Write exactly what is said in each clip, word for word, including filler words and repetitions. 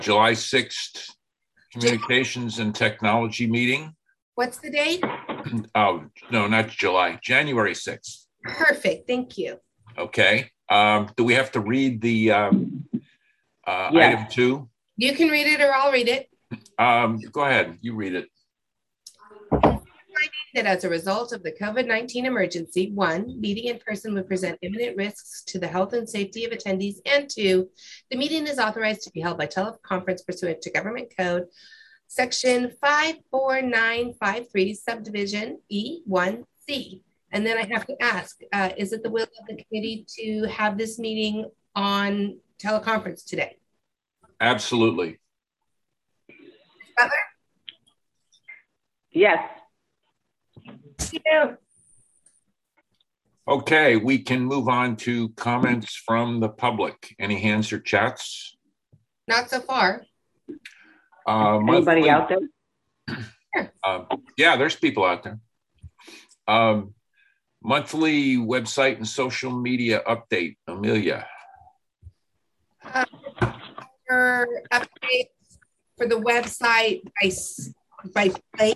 July sixth Communications and Technology meeting. What's the date? Oh, no, not July, January sixth. Perfect, thank you. Okay. Um, do we have to read the um, uh, Yes. item two? You can read it or I'll read it. Um, go ahead, you read it. That as a result of the COVID nineteen emergency, one, meeting in person would present imminent risks to the health and safety of attendees, and two, the meeting is authorized to be held by teleconference pursuant to Government Code Section five four nine five three, Subdivision E one C. And then I have to ask, uh, is it the will of the committee to have this meeting on teleconference today? Absolutely. Butler? Yes. Yeah. Okay, we can move on to comments from the public. Any hands or chats? Not so far. Uh, Anybody monthly, out there? uh, yeah, there's people out there. Um, monthly website and social media update, Amelia. Uh, for updates for the website by, by place.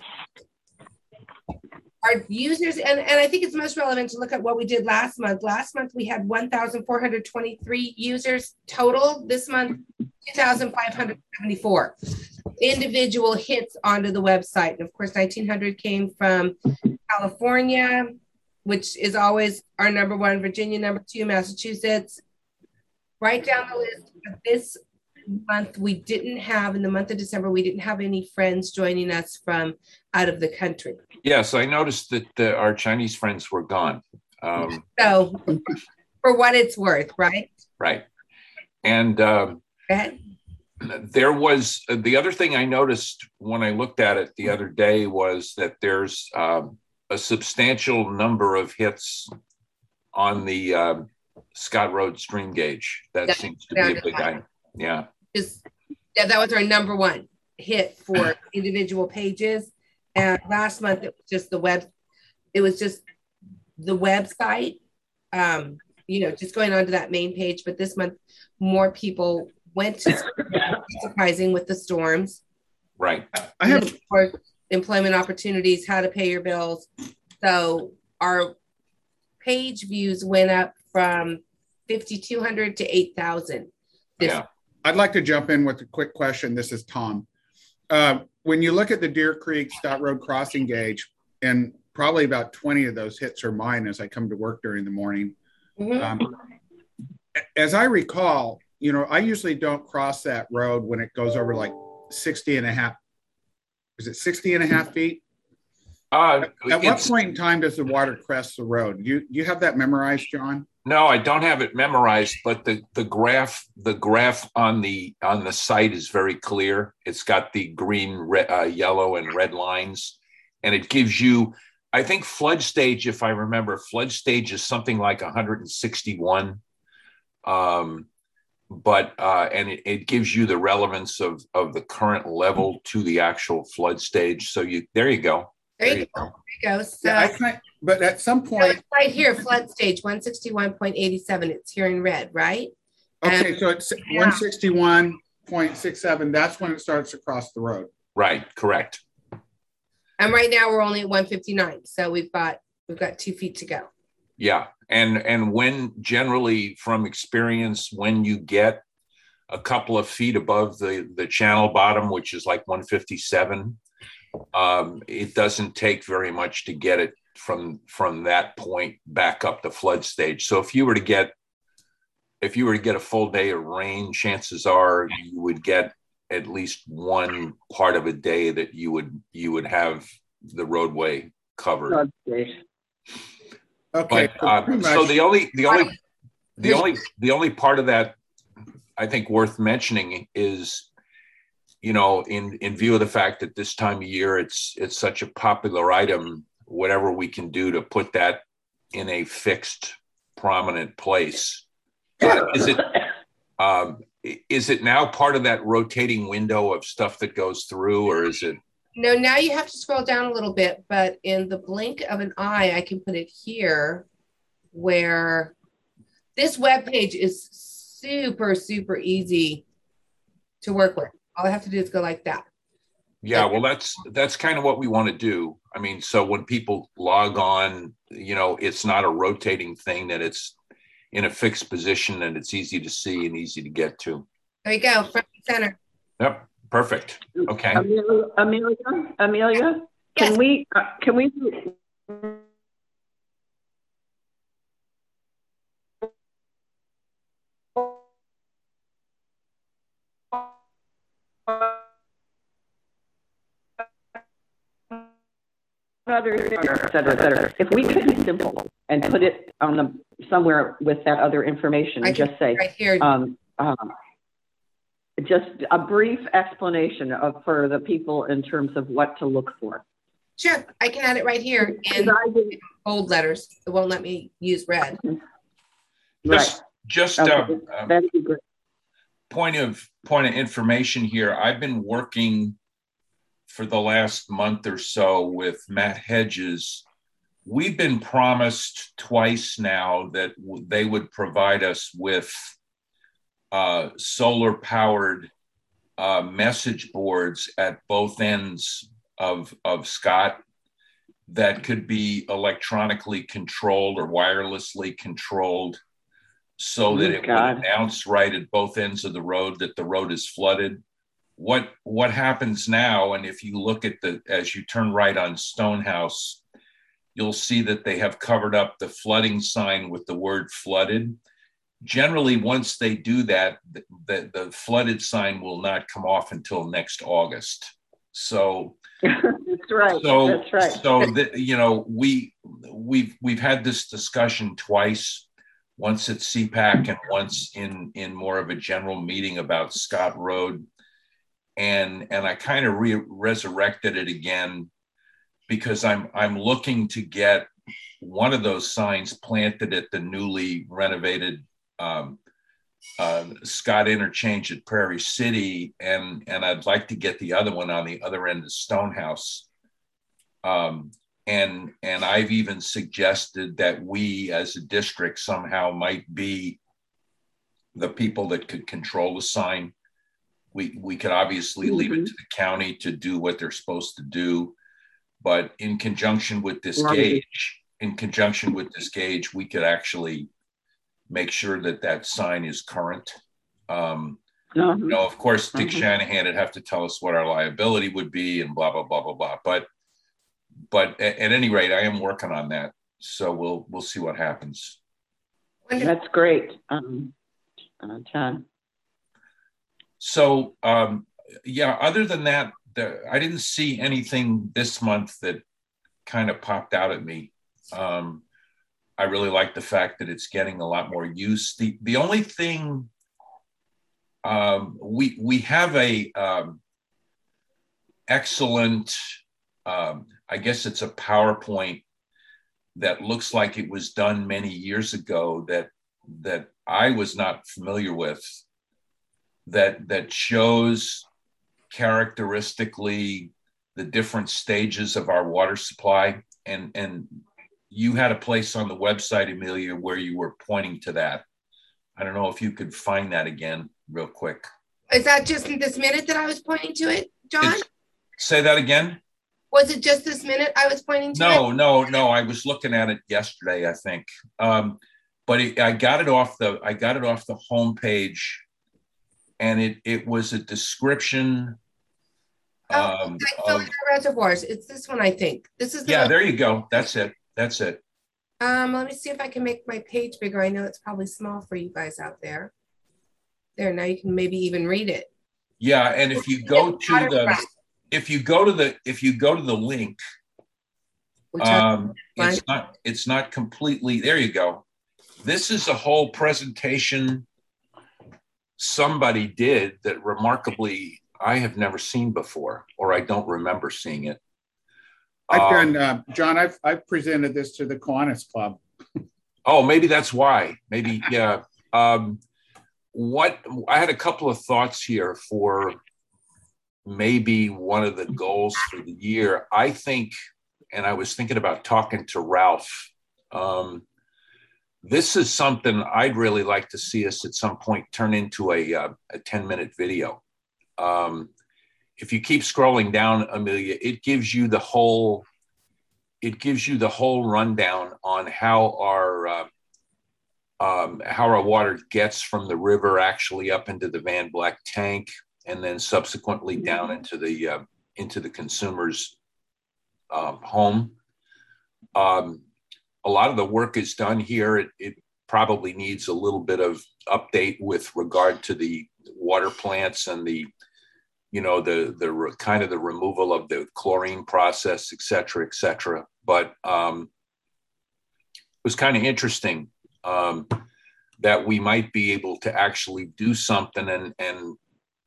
Our users, and, and I think it's most relevant to look at what we did last month. Last month, we had one thousand four hundred twenty-three users total. This month, two thousand five hundred seventy-four individual hits onto the website. And of course, nineteen hundred came from California, which is always our number one, Virginia, number two, Massachusetts. Right down the list of this month, we didn't have, in the month of December, we didn't have any friends joining us from out of the country. Yes, I noticed that uh, our Chinese friends were gone. Um, so, for what it's worth, right? Right. And um, there was, uh, the other thing I noticed when I looked at it the other day was that there's um, a substantial number of hits on the uh, Scott Road stream gauge. That That's seems to be a big item. Yeah. Just, yeah, that was our number one hit for individual pages. And last month it was just the web, it was just the website, um, you know, just going onto that main page. But this month, more people went to surprising with the storms. Right. I have for employment opportunities, how to pay your bills. So our page views went up from fifty-two hundred to eight thousand. Yeah. I'd like to jump in with a quick question. This is Tom. Uh, when you look at the Deer Creek Stott Road crossing gauge, and probably about twenty of those hits are mine as I come to work during the morning. Mm-hmm. um, as I recall, you know, I usually don't cross that road when it goes over like sixty and a half. Is it sixty and a half feet? Uh, at what point in time does the water crest the road? Do you, do you have that memorized, John? No, I don't have it memorized, but the, the graph the graph on the on the site is very clear. It's got the green, red, uh, yellow, and red lines, and it gives you, I think, flood stage. If I remember, flood stage is something like one hundred sixty-one, um, but uh, and it, it gives you the relevance of of the current level to the actual flood stage. So you there you go. There, there you go. go. There you go. So, yeah, I can't, but at some point, so right here, flood stage one sixty-one point eight seven. It's here in red, right? Okay, and, so it's yeah. one sixty-one point six seven. That's when it starts to cross the road. Right. Correct. And right now we're only at one fifty-nine, so we've got we've got two feet to go. Yeah, and and when generally, from experience, when you get a couple of feet above the the channel bottom, which is like one fifty-seven. Um, it doesn't take very much to get it from from that point back up the flood stage. So if you were to get if you were to get a full day of rain, chances are you would get at least one part of a day that you would you would have the roadway covered. Okay. But, uh, so the only the only the only the only part of that I think worth mentioning is, you know, in, in view of the fact that this time of year, it's it's such a popular item, whatever we can do to put that in a fixed, prominent place. Uh, is it um, is it now part of that rotating window of stuff that goes through, or is it? No, now you have to scroll down a little bit, but in the blink of an eye, I can put it here, where this web page is super, super easy to work with. All I have to do is go like that. Yeah, well, that's that's kind of what we want to do. I mean, so when people log on, you know, it's not a rotating thing, that it's in a fixed position and it's easy to see and easy to get to. There you go, front and center. Yep, perfect. Okay. Amelia, Amelia, Amelia, can Yes. we uh, can we other, et cetera, et cetera. If we could be simple and put it on the somewhere with that other information I and can just say, right here. um, um, just a brief explanation of for the people in terms of what to look for. Sure, I can add it right here in bold letters. It won't let me use red. Just, Right. just Okay. um, um, That'd be great. point of point of information here. I've been working for the last month or so with Matt Hedges. We've been promised twice now that w- they would provide us with uh, solar powered uh, message boards at both ends of, of Scott that could be electronically controlled or wirelessly controlled, so that Oh, it God. would announce right at both ends of the road that the road is flooded. What what happens now, and if you look at the, as you turn right on Stonehouse, you'll see that they have covered up the flooding sign with the word flooded. Generally, once they do that, the, the, the flooded sign will not come off until next August. So That's right. so, That's right. so that, you know, we we've we've had this discussion twice, once at C PAC and once in in more of a general meeting about Scott Road, and and I kind of re- resurrected it again because I'm I'm looking to get one of those signs planted at the newly renovated um, uh, Scott Interchange at Prairie City, and and I'd like to get the other one on the other end of Stonehouse. Um, and and I've even suggested that we as a district somehow might be the people that could control the sign. We we could obviously leave it to the county to do what they're supposed to do, but in conjunction with this Right. gauge, in conjunction with this gauge, we could actually make sure that that sign is current. Um, Uh-huh. you know, of course, Dick Mhm. Shanahan would have to tell us what our liability would be and blah, blah, blah, blah, blah. But, but at, at any rate, I am working on that. So we'll, we'll see what happens. Wonderful. That's great, um, uh, John. So, um, yeah, other than that, the, I didn't see anything this month that kind of popped out at me. Um, I really like the fact that it's getting a lot more use. The, the only thing, um, we, we have a, um, excellent, um, I guess it's a PowerPoint that looks like it was done many years ago that, that I was not familiar with, that, that shows characteristically the different stages of our water supply. And, and you had a place on the website, Amelia, where you were pointing to that. I don't know if you could find that again real quick. Is that just this minute that I was pointing to it, John? It's- say that again. Was it just this minute I was pointing to No, it? no, no. I was looking at it yesterday, I think. Um, but it, I got it off the I got it off the homepage, and it it was a description. Oh, Um, like of, filling our reservoirs. It's this one, I think. This is the yeah, one. there you go. That's it. That's it. Um, let me see if I can make my page bigger. I know it's probably small for you guys out there. There, now you can maybe even read it. Yeah, and if you go to the if you go to the if you go to the link, Which I- um, it's not it's not completely. There you go. This is a whole presentation somebody did that remarkably I have never seen before, or I don't remember seeing it. I've Um, done, uh, John, I've, I've presented this to the Kiwanis Club. Oh, maybe that's why. Maybe, yeah. Um, what I had a couple of thoughts here for maybe one of the goals for the year. I think, and I was thinking about talking to Ralph. Um, this is something I'd really like to see us at some point turn into a uh, a ten minute video. um, if you keep scrolling down, Amelia, it gives you the whole, it gives you the whole rundown on how our, uh, um, how our water gets from the river actually up into the Van Black tank, and then subsequently down into the, uh, into the consumer's um, home. Um, a lot of the work is done here. It, it probably needs a little bit of update with regard to the water plants and the, you know, the the re, kind of the removal of the chlorine process, et cetera, et cetera. But um, it was kind of interesting um, that we might be able to actually do something. And and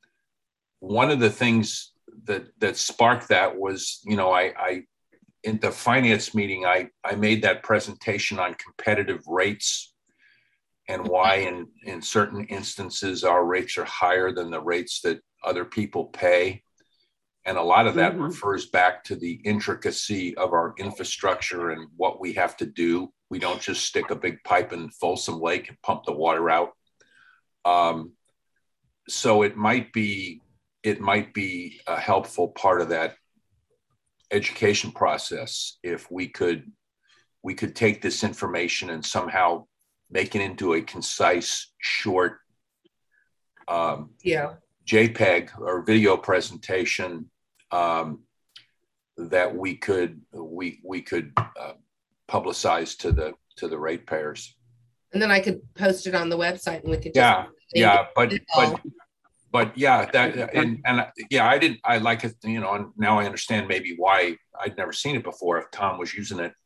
one of the things that that sparked that was, you know, I, I in the finance meeting, I I made that presentation on competitive rates and why in, in certain instances our rates are higher than the rates that other people pay. And a lot of that mm-hmm. refers back to the intricacy of our infrastructure and what we have to do. We don't just stick a big pipe in Folsom Lake and pump the water out. Um, so it might be, it might be a helpful part of that education process if we could, we could take this information and somehow make it into a concise, short um, yeah. JPEG or video presentation um, that we could we we could uh, publicize to the to the ratepayers. And then I could post it on the website, and we could just yeah yeah but but but yeah that and and yeah I didn't I like it, you know, and now I understand maybe why I'd never seen it before if Tom was using it.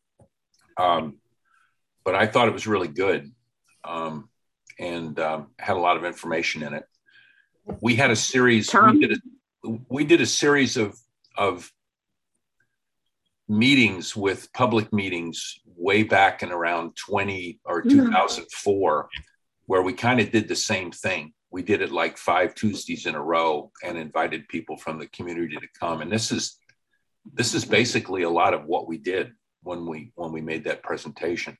Um, but I thought it was really good um, and um, had a lot of information in it. We had a series, Tom? we did a, we did a series of, of meetings with public meetings way back in around twenty or two thousand four, where we kind of did the same thing. We did it like five Tuesdays in a row and invited people from the community to come. And this is, this is basically a lot of what we did when we, when we made that presentation.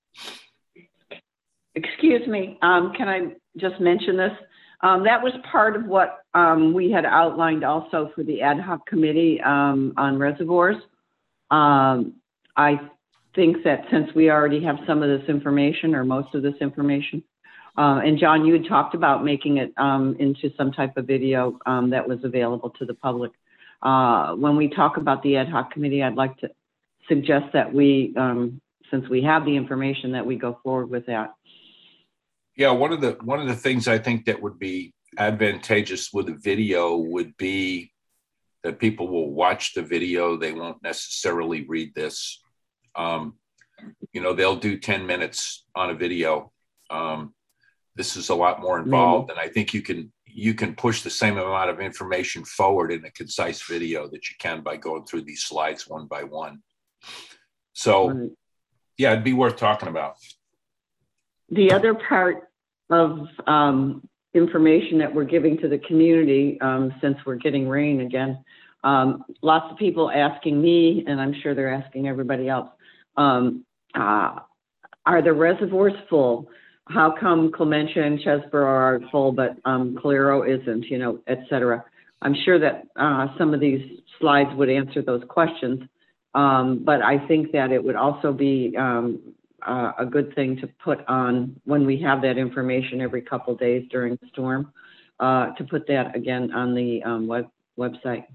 Excuse me, um, can I just mention this? Um, that was part of what um, we had outlined also for the ad hoc committee um, on reservoirs. Um, I think that since we already have some of this information or most of this information, uh, and John, you had talked about making it um, into some type of video um, that was available to the public. Uh, when we talk about the ad hoc committee, I'd like to suggest that we, um, since we have the information, that we go forward with that. Yeah, one of the one of the things I think that would be advantageous with a video would be that people will watch the video. They won't necessarily read this. Um, you know, they'll do ten minutes on a video. Um, this is a lot more involved, mm-hmm. and I think you can you can push the same amount of information forward in a concise video that you can by going through these slides one by one. So, right. yeah, it'd be worth talking about. The other part of um, information that we're giving to the community, um, since we're getting rain again, um, lots of people asking me, and I'm sure they're asking everybody else, um, uh, are the reservoirs full? How come Clementia and Chesborough are full, but um, Calero isn't, you know, et cetera? I'm sure that uh, some of these slides would answer those questions, um, but I think that it would also be um, Uh, a good thing to put on when we have that information every couple of days during the storm, uh, to put that again on the um, web website.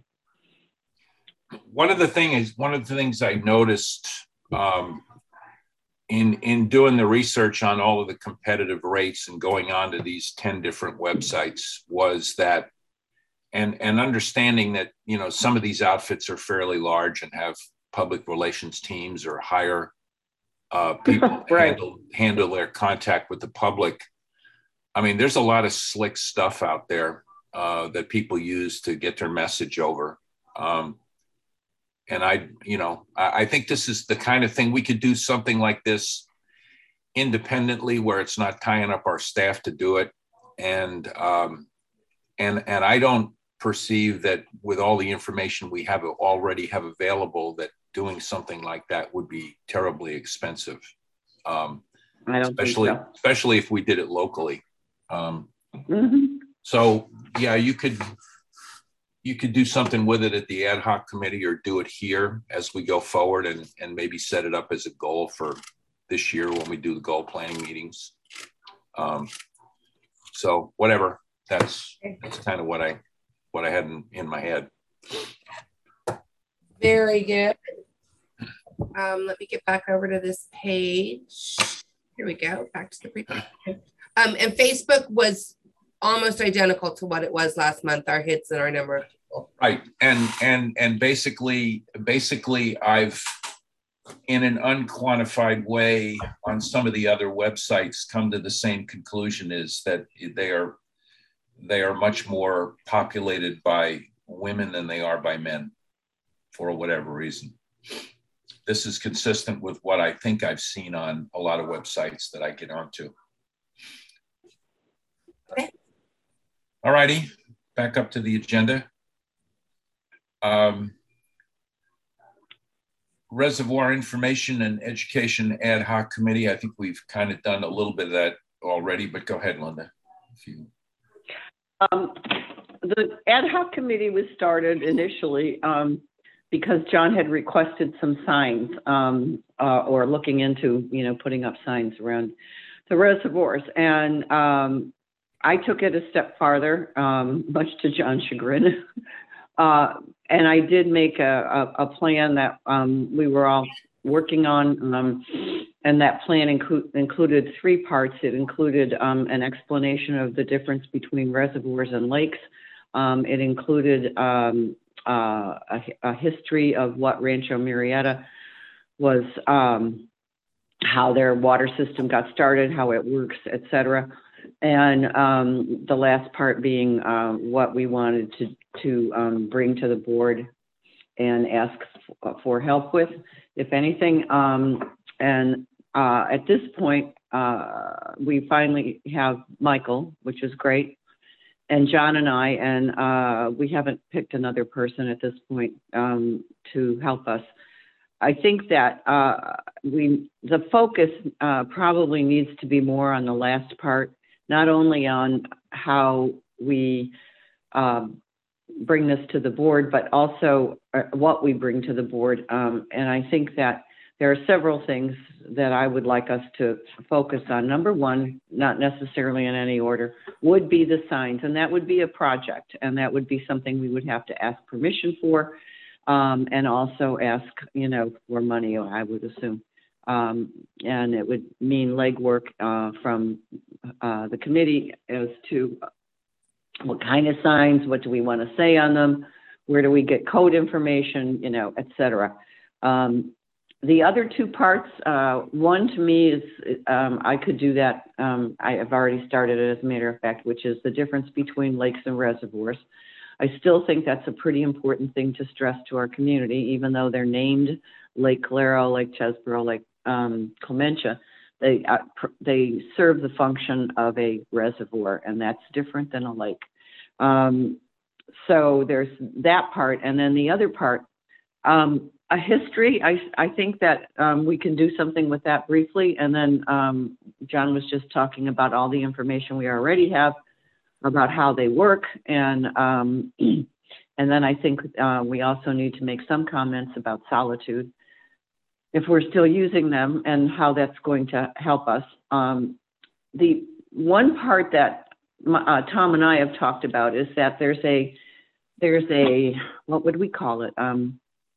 One of the things, one of the things I noticed um, in in doing the research on all of the competitive rates and going on to these ten different websites was that, and and understanding that, you know, some of these outfits are fairly large and have public relations teams or hire Uh, people right. handle handle their contact with the public. I mean, there's a lot of slick stuff out there uh, that people use to get their message over. Um, and I, you know, I, I think this is the kind of thing we could do something like this independently, where it's not tying up our staff to do it. And um, and and I don't perceive that with all the information we have already have available that doing something like that would be terribly expensive, um, I don't especially think so. especially if we did it locally. Um, mm-hmm. So yeah, you could you could do something with it at the ad hoc committee or do it here as we go forward and, and maybe set it up as a goal for this year when we do the goal planning meetings. Um, so whatever, that's, that's kind of what I, what I had in, in my head. Very good. Um, let me get back over to this page. Here we go, back to the pre um, and Facebook was almost identical to what it was last month, our hits and our number of people. Right, and and and basically, basically, I've, in an unquantified way, on some of the other websites, come to the same conclusion: is that they are they are much more populated by women than they are by men, for whatever reason. This is consistent with what I think I've seen on a lot of websites that I get onto. Okay. All righty, back up to the agenda. Um, Reservoir Information and Education Ad Hoc Committee. I think we've kind of done a little bit of that already, but go ahead, Linda. If you... Um, the Ad Hoc Committee was started initially um, because John had requested some signs um, uh, or looking into, you know, putting up signs around the reservoirs. And um, I took it a step farther, um, much to John's chagrin. uh, and I did make a, a, a plan that um, we were all working on. Um, and that plan inclu included three parts. It included um, an explanation of the difference between reservoirs and lakes. Um, it included um, uh, a, a history of what Rancho Murrieta was, um, how their water system got started, how it works, et cetera. And um, the last part being uh, what we wanted to, to um, bring to the board and ask for help with, if anything. Um, and uh, at this point, uh, we finally have Michael, which is great, and John and I, and uh, we haven't picked another person at this point um, to help us. I think that uh, we the focus uh, probably needs to be more on the last part, not only on how we um, bring this to the board, but also uh, what we bring to the board. Um, and I think that there are several things that I would like us to focus on. Number one, not necessarily in any order, would be the signs, and that would be a project, and that would be something we would have to ask permission for, um, and also ask, you know, for money, I would assume. Um, and it would mean legwork uh, from uh, the committee as to what kind of signs, what do we want to say on them, where do we get code information, you know, et cetera. Um, the other two parts, uh, one to me is, um, I could do that. Um, I have already started it as a matter of fact, which is the difference between lakes and reservoirs. I still think that's a pretty important thing to stress to our community, even though they're named Lake Calero, Lake Chesborough, Lake um, Clementia. They, uh, they serve the function of a reservoir, and that's different than a lake. Um, so there's that part. And then the other part, um, a history, I, I think that um, we can do something with that briefly. And then um, John was just talking about all the information we already have about how they work. And, um, and then I think uh, we also need to make some comments about solitude, if we're still using them, and how that's going to help us. Um, the one part that uh, Tom and I have talked about is that there's a, there's a, what would we call it? Um,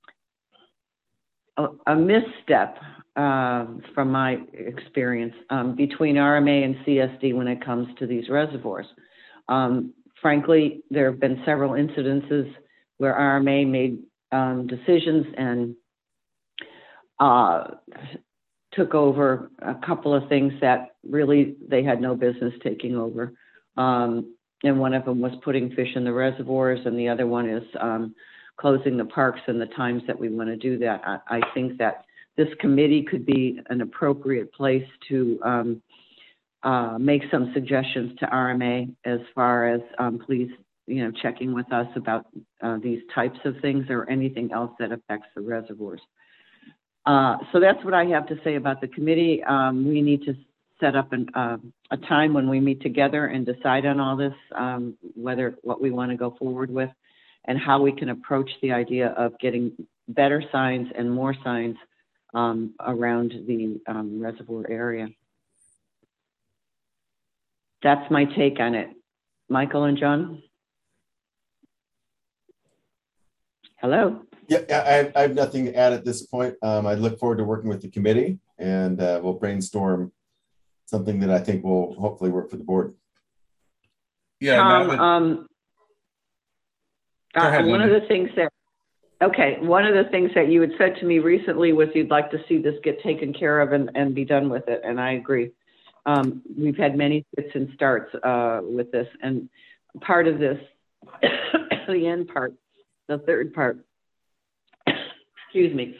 a, a misstep uh, from my experience um, between R M A and C S D when it comes to these reservoirs. Um, frankly, there have been several incidences where R M A made um, decisions and uh, took over a couple of things that really they had no business taking over. Um, and one of them was putting fish in the reservoirs, and the other one is um, closing the parks and the times that we want to do that. I, I think that this committee could be an appropriate place to um, uh, make some suggestions to R M A as far as um, please, you know, checking with us about uh, these types of things or anything else that affects the reservoirs. Uh, so that's what I have to say about the committee. Um, we need to set up an, uh, a time when we meet together and decide on all this, um, whether what we want to go forward with and how we can approach the idea of getting better signs and more signs um, around the um, reservoir area. That's my take on it. Michael and John? Hello? Yeah, I, I have nothing to add at this point. Um, I look forward to working with the committee, and uh, we'll brainstorm something that I think will hopefully work for the board. Yeah. Tom, that, um, go ahead, uh, one Linda. of the things that, okay, one of the things that you had said to me recently was you'd like to see this get taken care of and, and be done with it, and I agree. Um, we've had many fits and starts uh, with this, and part of this, the end part, the third part, excuse me,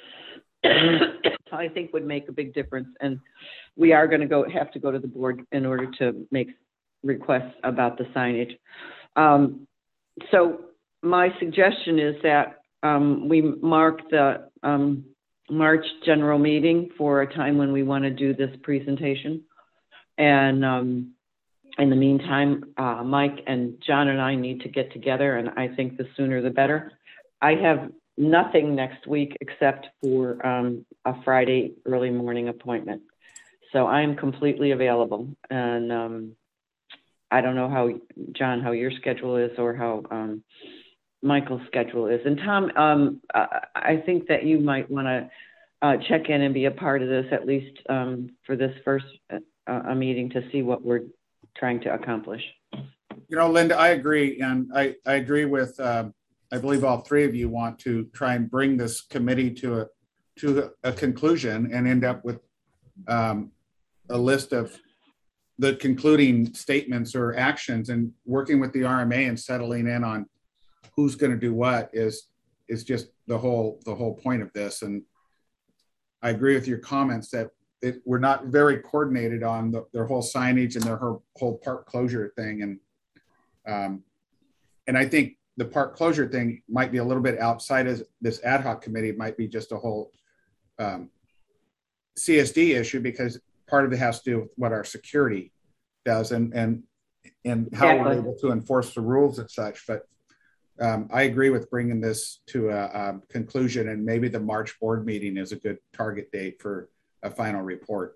I think would make a big difference. And we are going to go have to go to the board in order to make requests about the signage. Um, so my suggestion is that um, we mark the um, March general meeting for a time when we want to do this presentation. And um, in the meantime, uh, Mike and John and I need to get together, and I think the sooner the better. I have nothing next week except for um, a Friday early morning appointment. So I'm completely available. And um, I don't know how, John, how your schedule is or how um, Michael's schedule is. And Tom, um, I think that you might want to uh, check in and be a part of this, at least um, for this first uh, a meeting, to see what we're trying to accomplish. You know, Linda, I agree. And I, I agree with, uh, I believe all three of you want to try and bring this committee to a, to a conclusion and end up with um, a list of the concluding statements or actions, and working with the R M A and settling in on who's going to do what is, is just the whole, the whole point of this. And I agree with your comments that It, we're not very coordinated on the, their whole signage and their whole, whole park closure thing. And um, and I think the park closure thing might be a little bit outside of this ad hoc committee. It might be just a whole um, C S D issue, because part of it has to do with what our security does and and and how exactly. we're able to enforce the rules and such. But um, I agree with bringing this to a, a conclusion, and maybe the March board meeting is a good target date for a final report.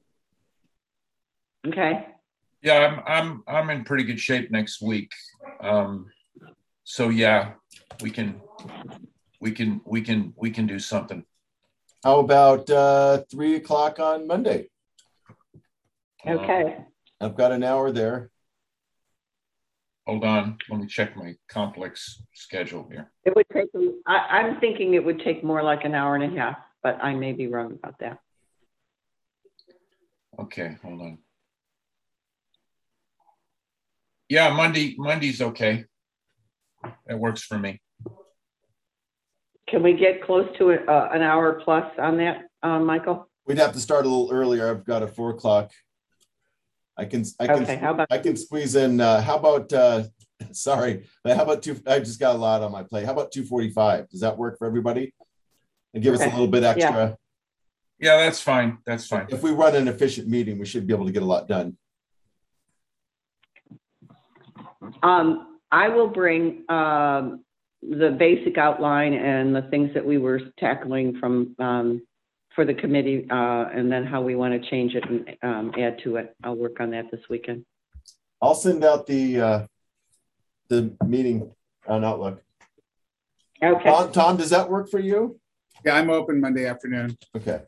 Okay. Yeah, I'm I'm I'm in pretty good shape next week. Um, so yeah, we can we can we can we can do something. How about uh, three o'clock on Monday? Okay. Uh, I've got an hour there. Hold on, let me check my complex schedule here. It would take. I, I'm thinking it would take more like an hour and a half, but I may be wrong about that. Okay, hold on. Yeah, Monday, Monday's okay. That works for me. Can we get close to a, uh, an hour plus on that, um, Michael? We'd have to start a little earlier. I've got a four o'clock. I can, I can, okay, how about I can squeeze in. Uh, how about? Uh, sorry, but how about two? I just got a lot on my plate. How about two forty-five? Does that work for everybody? And give okay. us a little bit extra. Yeah. Yeah, that's fine. That's fine. If we run an efficient meeting, we should be able to get a lot done. Um, I will bring um, the basic outline and the things that we were tackling from um, for the committee, uh, and then how we want to change it and um, add to it. I'll work on that this weekend. I'll send out the uh, the meeting on Outlook. Okay. Tom, Tom, does that work for you? Yeah, I'm open Monday afternoon. Okay.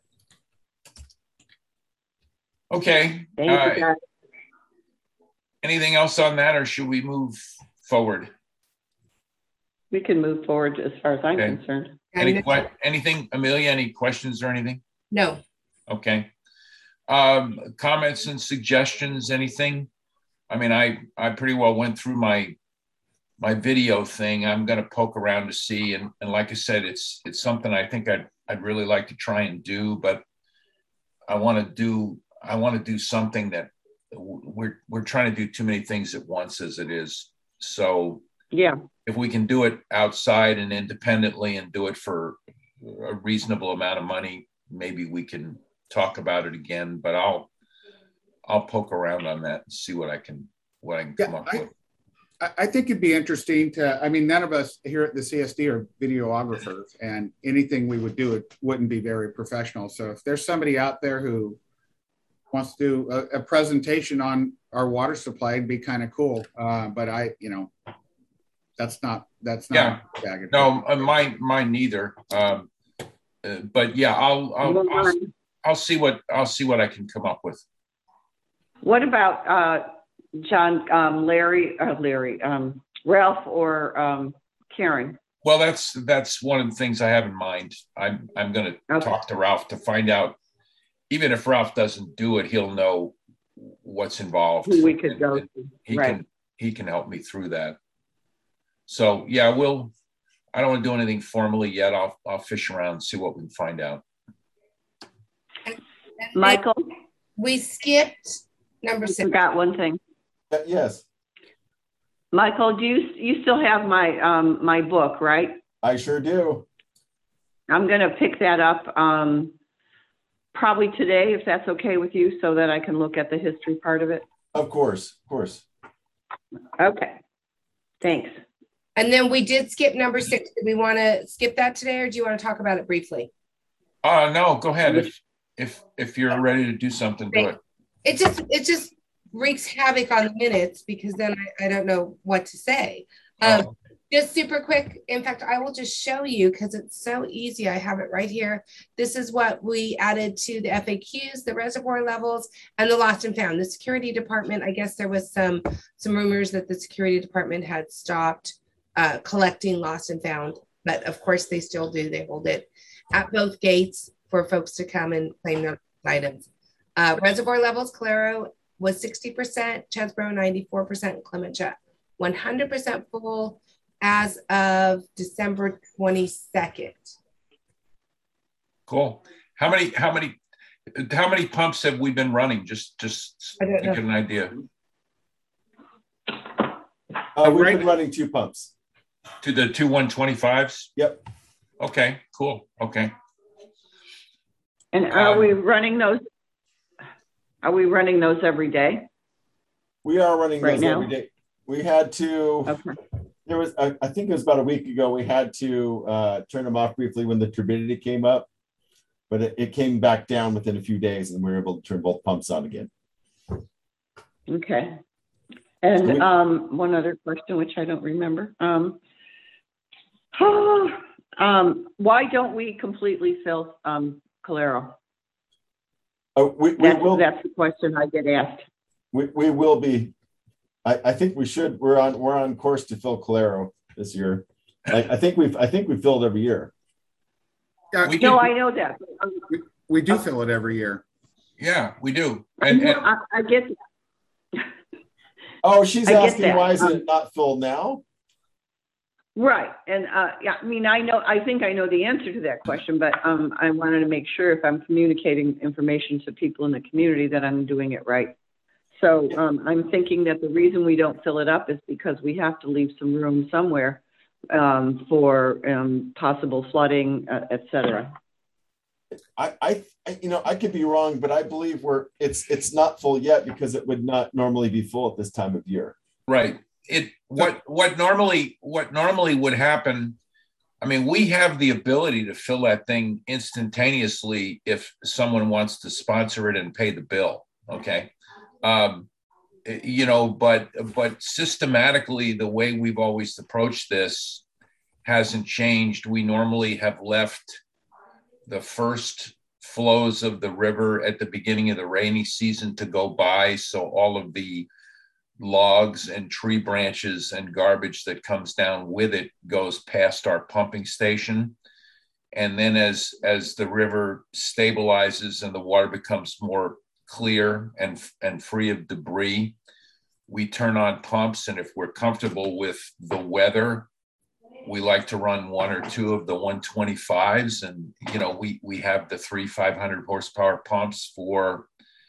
Okay. Thank uh, you, guys. Anything else on that, or should we move forward? We can move forward as far as I'm okay. concerned. Any que- anything, Amelia? Any questions or anything? No. Okay. Um, comments and suggestions? Anything? I mean, I I pretty well went through my my video thing. I'm going to poke around to see, and and like I said, it's it's something I think I'd I'd really like to try and do, but I want to do. I want to do something that we're we're trying to do too many things at once as it is. So yeah, if we can do it outside and independently and do it for a reasonable amount of money, maybe we can talk about it again. But I'll I'll poke around on that and see what I can what I can come Yeah, up I, with. I I think it'd be interesting to, I mean, none of us here at the C S D are videographers, and anything we would do, it wouldn't be very professional. So if there's somebody out there who wants to do a, a presentation on our water supply, it'd be kind of cool. Uh, but I, you know, that's not, that's not. Yeah. No, uh, mine, mine neither. Um, uh, but yeah, I'll, I'll, I'll, I'll see what, I'll see what I can come up with. What about uh, John, um, Larry, uh, Larry, um, Ralph, or um, Karen? Well, that's that's one of the things I have in mind. I'm I'm going to okay. talk to Ralph to find out. Even if Ralph doesn't do it, he'll know what's involved. Who we could and, go and to. He right. can he can help me through that. So yeah, we'll. I don't want to do anything formally yet. I'll I'll fish around and see what we can find out. Michael, we skipped number six. Forgot one thing. Uh, yes. Michael, do you you still have my um my book, right? I sure do. I'm going to pick that up um probably today, if that's okay with you, so that I can look at the history part of it. Of course, of course. Okay. Thanks. And then we did skip number six. Do we want to skip that today, or do you want to talk about it briefly? Uh no, go ahead. If if if you're ready to do something, do it. It just it just wreaks havoc on the minutes, because then I, I don't know what to say. Um, oh. Just super quick. In fact, I will just show you because it's so easy. I have it right here. This is what we added to the F A Qs, the reservoir levels, and the lost and found. The security department, I guess there was some some rumors that the security department had stopped uh, collecting lost and found, but of course they still do. They hold it at both gates for folks to come and claim their items. Uh, reservoir levels, Calero was sixty percent, Chesbro ninety-four percent, Clementia one hundred percent full as of December twenty-second. Cool. How many, how many, how many pumps have we been running? Just, just to get an idea. Uh, we've been running two pumps. To the two one twenty-fives? Yep. Okay, cool. Okay. And are um, we running those? Are we running those every day? We are running right those now? every day. We had to, okay. there was, I, I think it was about a week ago, we had to uh, turn them off briefly when the turbidity came up, but it, it came back down within a few days and we were able to turn both pumps on again. Okay. And so we, um, one other question, which I don't remember. Um, oh, um, why don't we completely fill um, Calero? Oh, we, we that's, will. That's the question I get asked. We, we will be. I, I think we should. We're on. We're on course to fill Calero this year. I, I think we've. I think we've filled every year. Yeah, we no, I know that. We, we do fill it every year. Yeah, we do. And, and I, I get that. Oh, she's I asking why is um, it not filled now? Right. And uh, yeah, I mean, I know, I think I know the answer to that question, but um, I wanted to make sure if I'm communicating information to people in the community that I'm doing it right. So um, I'm thinking that the reason we don't fill it up is because we have to leave some room somewhere um, for um, possible flooding, uh, et cetera. I, I, you know, I could be wrong, but I believe we're, it's, it's not full yet because it would not normally be full at this time of year. Right. It what what normally what normally would happen, I mean, we have the ability to fill that thing instantaneously if someone wants to sponsor it and pay the bill. Okay. Um, you know, but but systematically, the way we've always approached this hasn't changed. We normally have left the first flows of the river at the beginning of the rainy season to go by. So all of the logs and tree branches and garbage that comes down with it goes past our pumping station. And then as, as the river stabilizes and the water becomes more clear and, and free of debris, we turn on pumps. And if we're comfortable with the weather, we like to run one or two of the one twenty-fives. And, you know, we, we have the three five hundred horsepower pumps for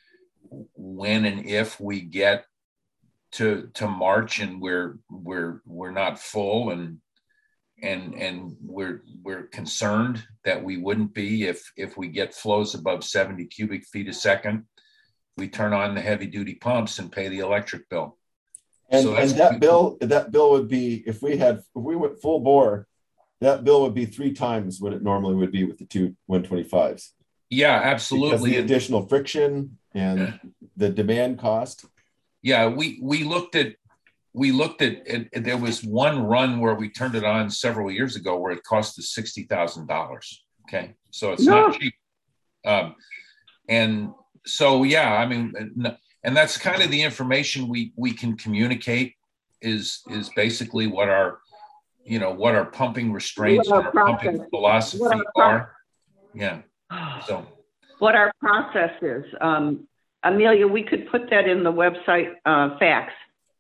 when and if we get to to March and we're we're we're not full and and and we're we're concerned that we wouldn't be if if we get flows above seventy cubic feet a second. we turn on the heavy duty pumps and pay the electric bill. And, So and that bill, that bill would be, if we had, if we went full bore, that bill would be three times what it normally would be with the two one twenty-fives. Yeah, absolutely. Because the additional friction and the demand cost. Yeah, we we looked at we looked at, at there was one run where we turned it on several years ago where it cost us sixty thousand dollars. Okay, so it's No. not cheap. Um, and so yeah, I mean, and that's kind of the information we we can communicate is is basically what our you know what our pumping restraints and our pumping philosophy are. Yeah. So what our process is, um, Amelia, we could put that in the website uh, fax.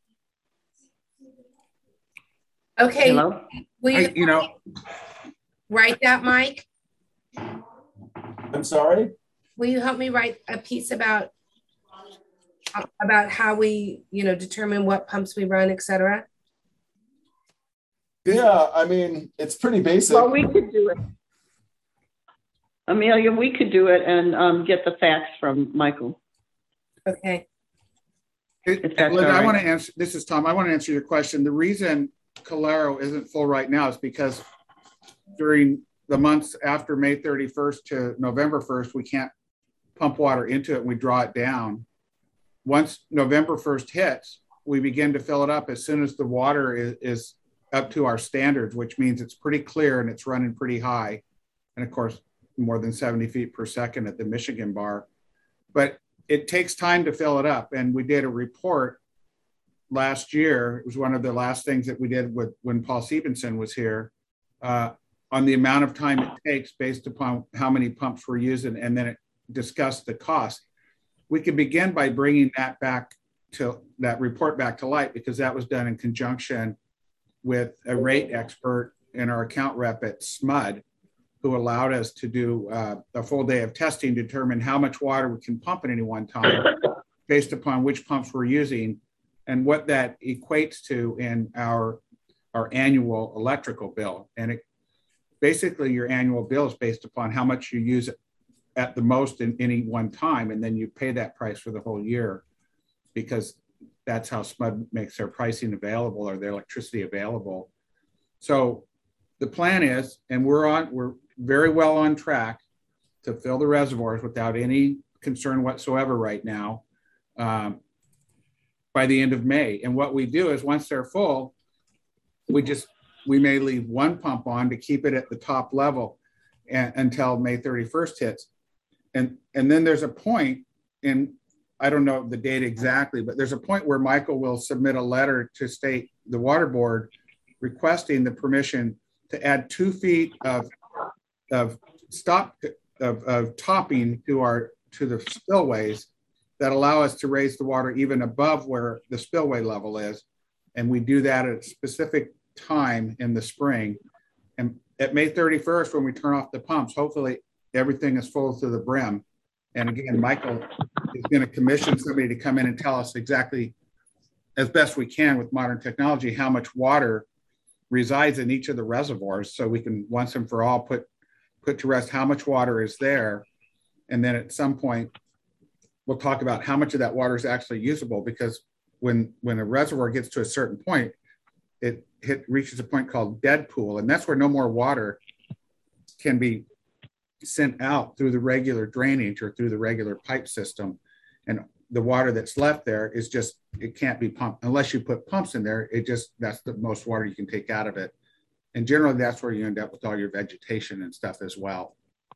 Okay. Hello? Will you, I, you know, write that, Mike? I'm sorry? Will you help me write a piece about about how we, you know, determine what pumps we run, et cetera? Yeah, I mean, it's pretty basic. Well, we could do it. Amelia, we could do it and um, get the fax from Michael. Okay. it, If that's Linda, all I right. want to answer, this is Tom, I want to answer your question. The reason Calero isn't full right now is because during the months after May thirty-first to November first, we can't pump water into it and we draw it down. Once November first hits, we begin to fill it up as soon as the water is, is up to our standards, which means it's pretty clear and it's running pretty high. And of course, more than seventy feet per second at the Michigan bar. But it takes time to fill it up. And we did a report last year. It was one of the last things that we did with when Paul Stevenson was here uh, on the amount of time it takes based upon how many pumps we're using. And then it discussed the cost. We could begin by bringing that back to that report back to light, because that was done in conjunction with a rate expert and our account rep at S M U D, who allowed us to do uh, a full day of testing, determine how much water we can pump at any one time based upon which pumps we're using and what that equates to in our, our annual electrical bill. And it, basically your annual bill is based upon how much you use at the most in any one time. And then you pay that price for the whole year, because that's how S M U D makes their pricing available or their electricity available. So the plan is, and we're on, we're very well on track to fill the reservoirs without any concern whatsoever right now um, by the end of May. And what we do is once they're full, we just, we may leave one pump on to keep it at the top level and, until May thirty-first hits. And, and then there's a point in, I don't know the date exactly, but there's a point where Michael will submit a letter to state the water board requesting the permission to add two feet of, of stop of, of topping to our to the spillways that allow us to raise the water even above where the spillway level is. And we do that at a specific time in the spring. And at May thirty-first, when we turn off the pumps, hopefully everything is full to the brim. And again, Michael is going to commission somebody to come in and tell us exactly, as best we can with modern technology, how much water resides in each of the reservoirs, so we can once and for all put put to rest how much water is there. And then at some point, we'll talk about how much of that water is actually usable, because when, when a reservoir gets to a certain point, it hit, reaches a point called dead pool. And that's where no more water can be sent out through the regular drainage or through the regular pipe system. And the water that's left there is just, it can't be pumped unless you put pumps in there. It just, that's the most water you can take out of it. And generally that's where you end up with all your vegetation and stuff as well.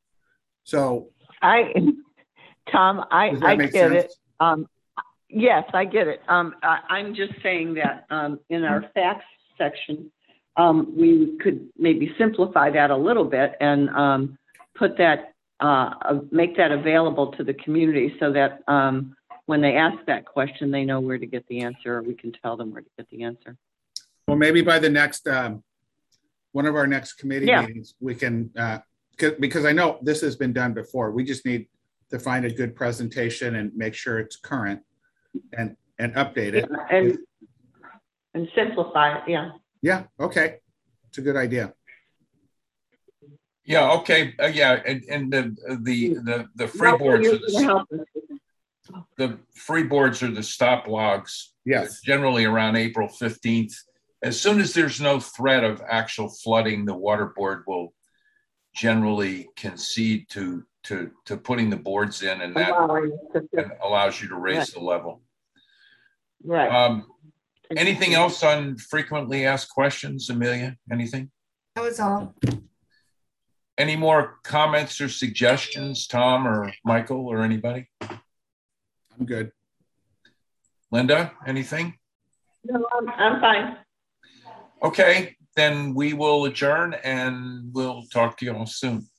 So I, Tom, I, does that I make get sense? it. Um, yes, I get it. Um, I, I'm just saying that um, in our facts section, um, we could maybe simplify that a little bit and um, put that, uh, make that available to the community so that um, when they ask that question, they know where to get the answer, or we can tell them where to get the answer. Well, maybe by the next, um, one of our next committee Yeah. meetings, we can, uh, because I know this has been done before. We just need to find a good presentation and make sure it's current and, and update it. Yeah, and, and simplify it, yeah. Yeah, okay. It's a good idea. yeah, okay, uh, yeah, and, and the the the the free Michael, boards you're are the gonna help us with the freeboards are the stop logs. Yes. Generally around April fifteenth. As soon as there's no threat of actual flooding, the water board will generally concede to to to putting the boards in, and that and allows you to raise Right. the level. Right. Um, anything else on frequently asked questions, Amelia? Anything? That was all. Any more comments or suggestions, Tom or Michael or anybody? I'm good. Linda, anything? No, I'm, I'm fine. Okay, then we will adjourn and we'll talk to you all soon.